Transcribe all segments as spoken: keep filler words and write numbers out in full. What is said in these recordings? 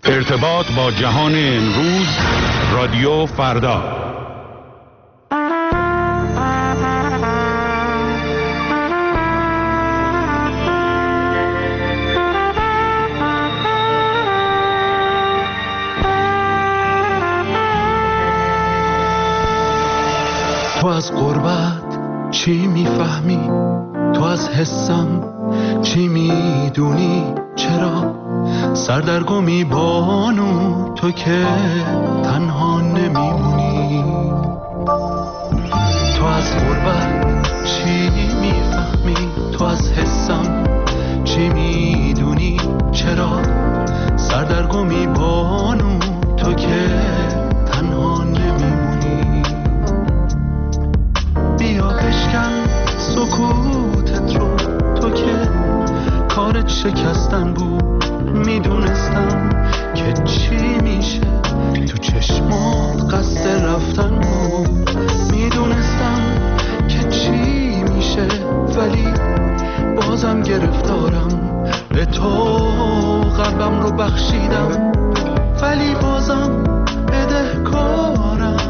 ارتباط با جهان امروز، رادیو فردا. تو از غربت چی میفهمی؟ تو از حسم چی میدونی؟ چرا سردرگمی بانو تو که تنها نمیمونی؟ تو از غربت چی میفهمی؟ تو از حسم چی میدونی؟ چرا سردرگمی بانو تو که تنها نمیمونی؟ بیا بشکن سکوتت رو، تو که کارت شکستن بود. میدونستم که چی میشه، تو چشمات قصد رفتن بود. میدونستم که چی میشه، ولی بازم گرفتارم. به تو قلبم رو بخشیدم، ولی بازم بدهکارم.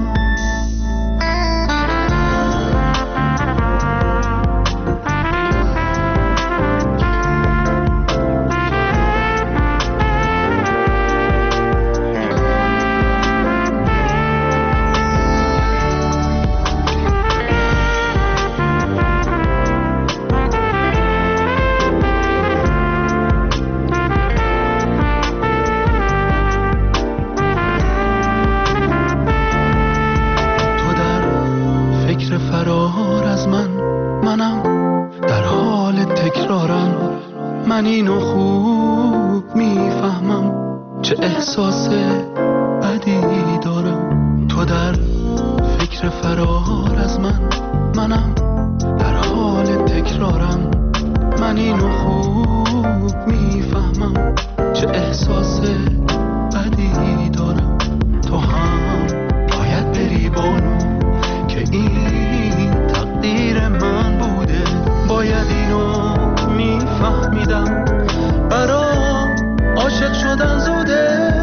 من اینو خوب میفهمم، چه احساس بدی دارم. تو در فکر فرار از من، منم در حال تکرارم. من اینو خوب میفهمم، چه احساس بدی دارم. تو هم باید بری بانو، که این تقدیر من بوده. باید اینو میفهمیدم، برام عاشق شدن زوده.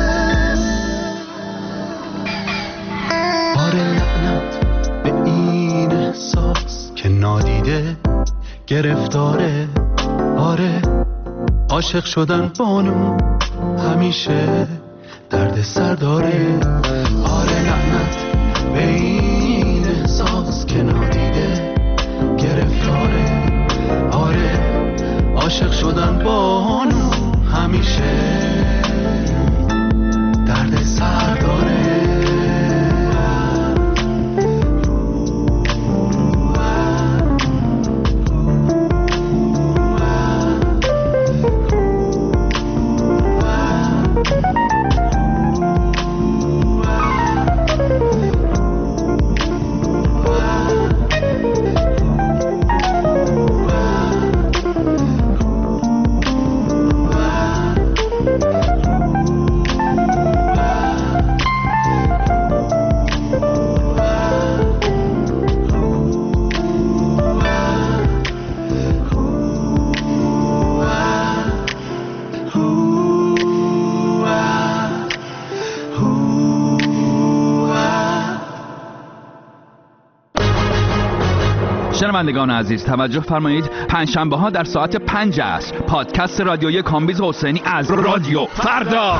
آره لعنت به این احساس که نادیده گرفتاره. آره عاشق شدن بانو همیشه درد سر داره. آره لعنت به این احساس که نادیده گرفتاره. آره عاشق شدن بانو همیشه درد سر داره. شنوندگان عزیز توجه فرمایید، پنجشنبه ها در ساعت پنج عصر پادکست رادیویی کامبیز حسینی از رادیو فردا.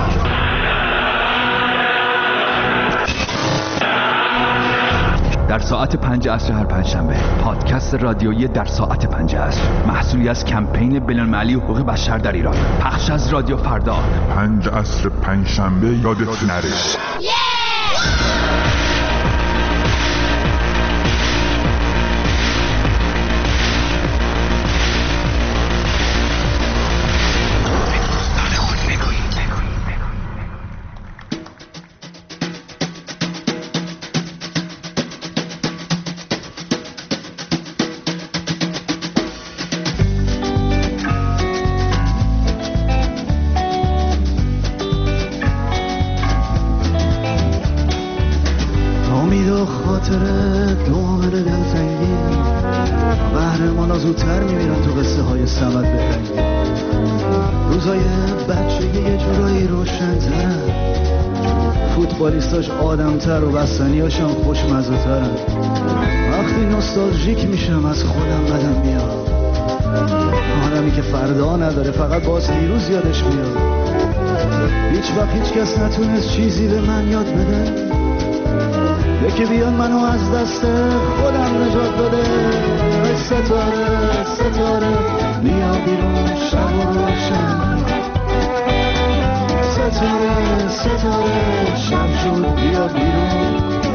در ساعت پنج عصر هر پنجشنبه پادکست رادیویی در ساعت پنج عصر، محصولی از کمپین بین‌المللی حقوق بشر در ایران، پخش از رادیو فردا. پنج عصر پنجشنبه یادت نره. خاطرت دوامن دلتنگی قهرمانا زودتر میمیرن تو قصه های سمت بتنگی. روز روزای بچگی یه جورایی روشن‌ترن، فوتبالیستاش آدم‌تر و بستنیاشم خوشمزه‌ترن. وقتی نوستالژیک میشم از خودم بدم میاد، آدمی که فردا نداره فقط باز دیروز یادش میاد. هیچ وقت هیچ کس نتونست چیزی به من یاد بده، یکی بیان منو از دست خودم نجات بده. ستاره ستاره بیا بیرون شب و روشن، ستاره ستاره شب شد بیا بیرون.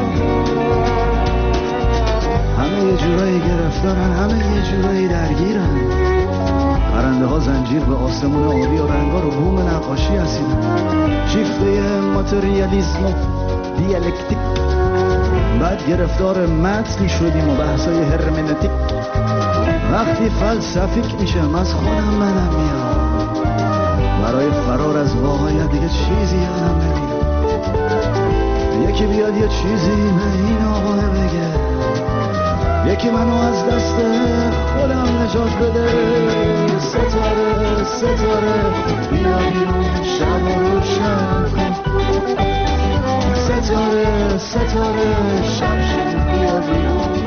همه یه جورایی گرفتارن، همه یه جورایی درگیرن. پرنده ها زنجیر به آسمون آبی و رنگا رو بوم نقاشی هستیدن. شیفته ماتریالیسم و دیالکتیک، بعد گرفتار متنی شدیم و بحثای هرمنتیک. وقتی فلسفیک میشم از خودم بدم میاد، برای فرار از واقعیت دیگه چیزی یادم نمیاد. یکی بیاد یه چیزی به این آقا بگه، یکی منو از دست خودم نجات بده. ستاره ستاره بیا بیرون شب و روشن کن، ستاره ستاره شب شد بیا بیرون.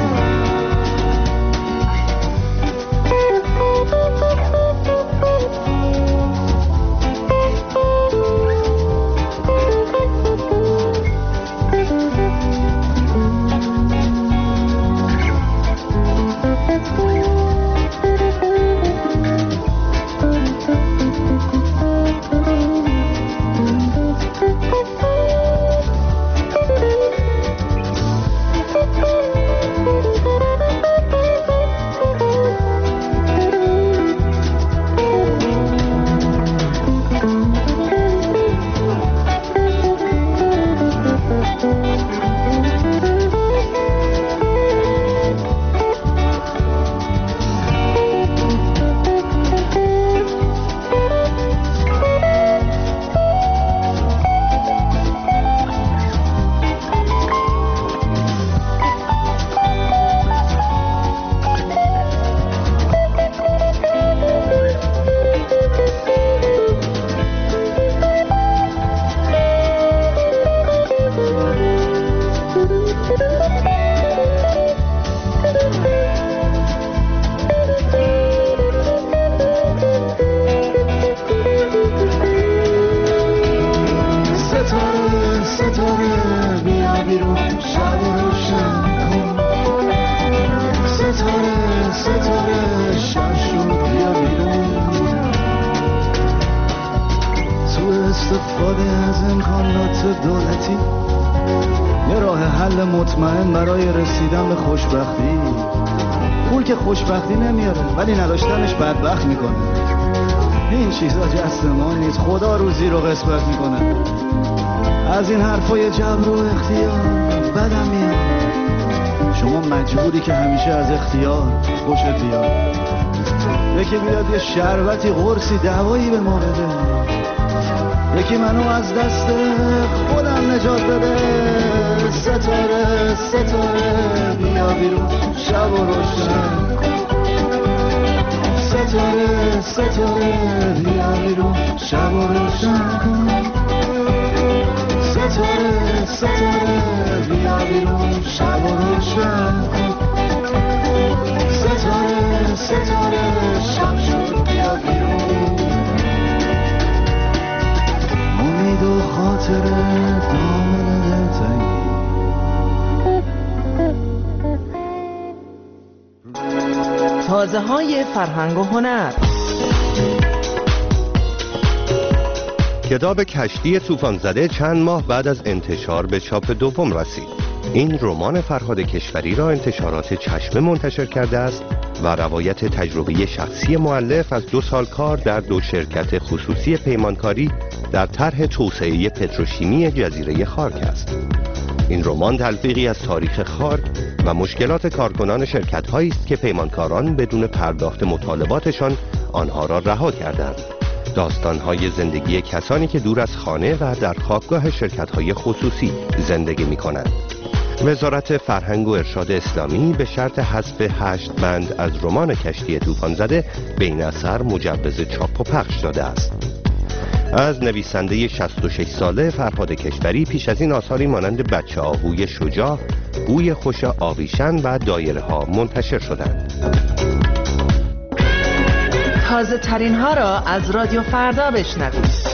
استفاده از امکانات دولتی یه راه حل مطمئن برای رسیدن به خوشبختی. پول که خوشبختی نمیاره ولی نداشتنش بدبخت میکنه. این چیزا جست ما نیست، خدا روزی رو قسمت میکنه. از این حرفای جبر و اختیار بدم میاد. شما مجبوری که همیشه از اختیار خوشت بیاد. یکی بیاد یه شربتی قرصی دوایی به ما بده، یکی منو از دست خودم نجات بده. ستاره ستاره بیا بیرون شب و روشن، ستاره ستاره بیا بیرون شب و روشن کن. ستاره ستاره بیا بیرون شب و روشن کن. ستاره ستاره شب شد بیا بیرون. امید و خاطر دامن دلتنگی، تازه های فرهنگ و هنر. کتاب کشتی طوفان زده چند ماه بعد از انتشار به چاپ دوم رسید. این رمان فرهاد کشوری را انتشارات چشمه منتشر کرده است و روایت تجربه شخصی مؤلف از دو سال کار در دو شرکت خصوصی پیمانکاری در طرح توسعه پتروشیمی جزیره خارک است. این رمان تلفیقی از تاریخ خارک و مشکلات کارکنان شرکت‌هایی است که پیمانکاران بدون پرداخت مطالباتشان آنها را رها کردند. داستان‌های زندگی کسانی که دور از خانه و در خوابگاه شرکت‌های خصوصی زندگی می‌کنند. وزارت فرهنگ و ارشاد اسلامی به شرط حذف هشت بند از رمان کشتی طوفان زده به این اثر مجوز چاپ و پخش داده است. از نویسنده شصت و شش ساله فرهاد کشوری پیش از این آثاری مانند بچه آهوی شجاع، بوی خوش آویشن و دایره ها منتشر شدند. تازه ترین ها را از رادیو فردا بشنوید.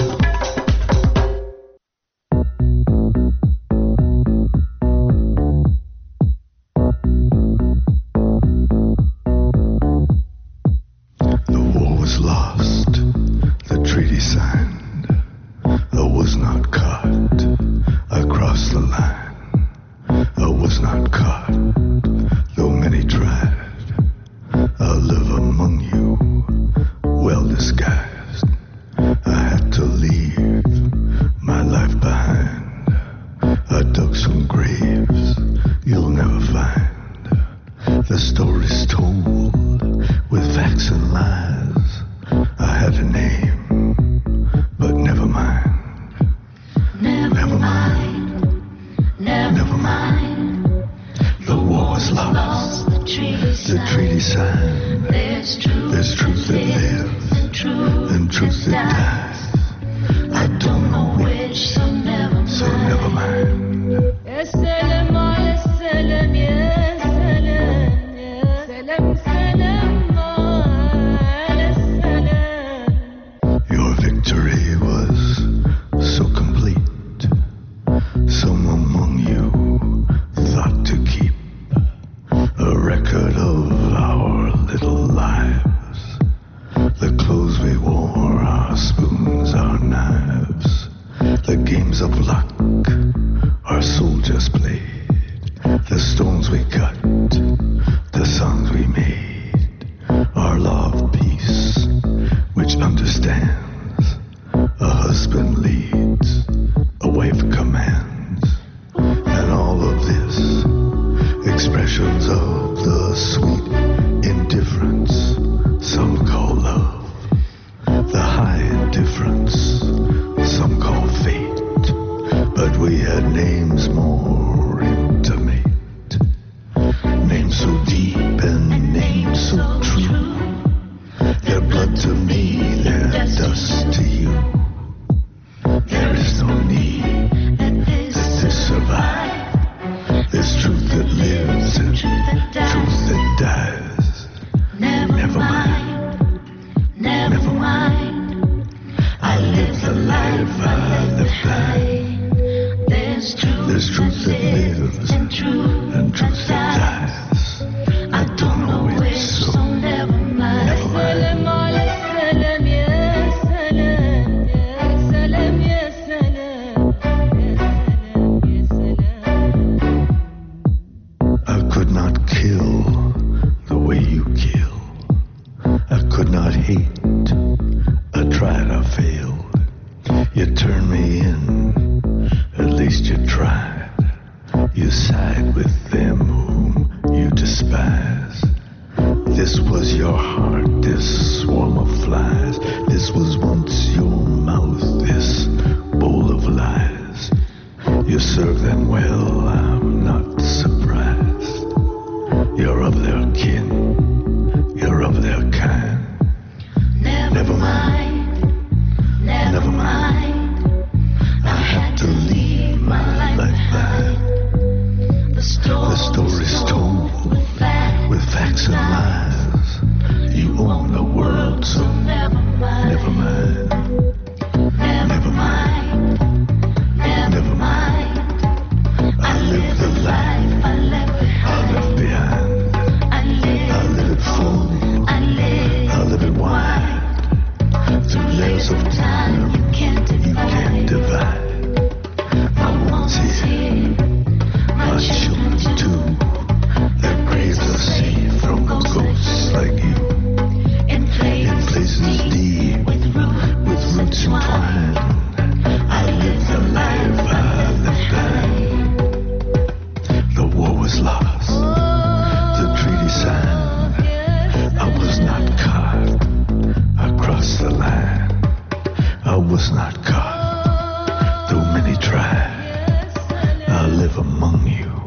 was not caught, though many tried. I live among you.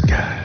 کرد.